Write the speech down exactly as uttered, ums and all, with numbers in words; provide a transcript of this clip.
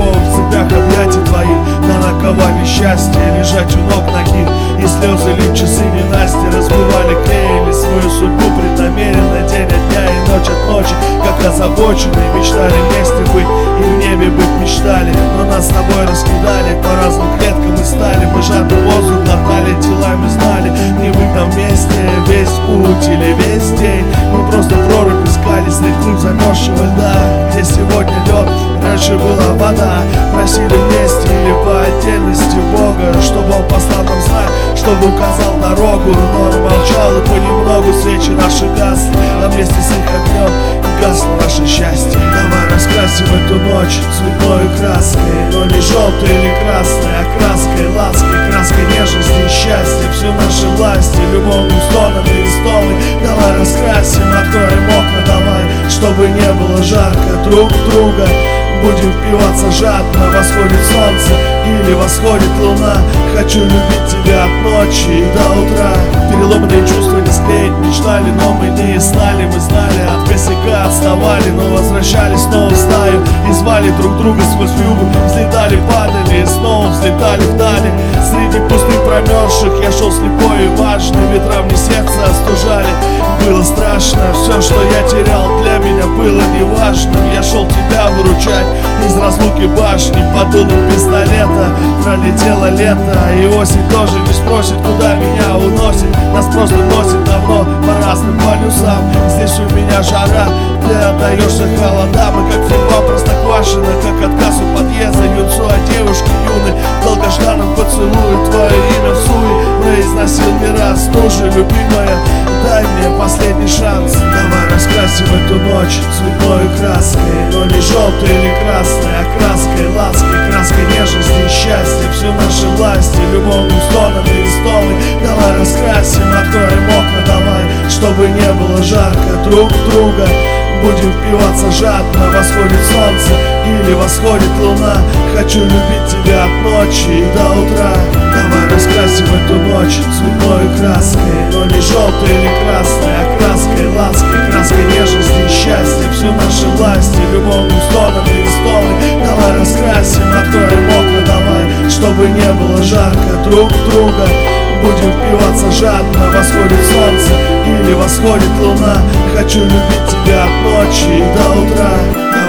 готова в цепях объятий твоих, на наковальне счастья лежать у ног ноги. И слезы лить часы ненасти разбивали, клеили свою судьбу преднамеренно, день от дня и ночь от ночи, как озабоченные мечтали вместе быть и в небе быть мечтали. Но нас с тобой раскидали, по разным клеткам мы стали, мы жадный воздух глотали, телами знали, не быть нам вместе весь путь или весь день. Мы просто прорубь искали средь глыб замерзшего льда, где сегодня лед, раньше была вода. Просили вместе или по отдельности Бога, чтобы он послал нам знак, чтобы указал дорогу. Но он молчал, и понемногу свечи наши гасли, а вместе с их огнем гасло наше счастье. Давай раскрасим эту ночь цветной краской, но не желтой или красной, а краской лаской, краской нежности и счастья. Все наши власти, любовным стоном и столы. Давай раскрасим, откроем окна, давай, чтобы не было жарко друг друга. Будем впиваться жадно, восходит солнце или восходит луна. Хочу любить тебя от ночи до утра. Переломные чувства не склеить мечтали, но мы не знали. Мы знали, от косяка отставали, но возвращались снова в стаю и звали друг друга сквозь вьюгу. Взлетали, падали и снова взлетали вдали. Среди пустых промерзших я шел слепой и важный. Ветра мне сердце остужали. Было страшно, все, что я терял, для меня было неважным. Я шел тебя выручать из разлуки башни, под дулом пистолета пролетело лето, и осень тоже не спросит, куда меня уносит. Нас просто носит давно по разным полюсам. Здесь у меня жара, ты отдаешься холодам. И как фильма Простоквашино, как отказ у подъезда, юнцу от девушки юной, долгожданном поцелуе. Твое имя в суе произносил не раз. Ну же, любимая, дай мне последний шанс. Давай раскрасим эту ночь цветной краской, но не желтой или красной, а краской лаской, краской нежности и счастья. Все наши власти, любовным стоном и столы. Давай раскрасим, откроем окна, давай, чтобы не было жарко друг друга. Будем впиваться жадно, восходит солнце или восходит луна. Хочу любить тебя от ночи до утра. Давай раскрасим эту ночь цветной краской, но не желтой или красной, а краской лаской, краской нежности и счастья. Все наши власти, любовным стоном и столы. Давай раскрасим, откроем окна, давай, чтобы не было жарко друг друга. Будем впиваться жадно, восходит солнце или восходит луна. Хочу любить тебя от ночи до утра.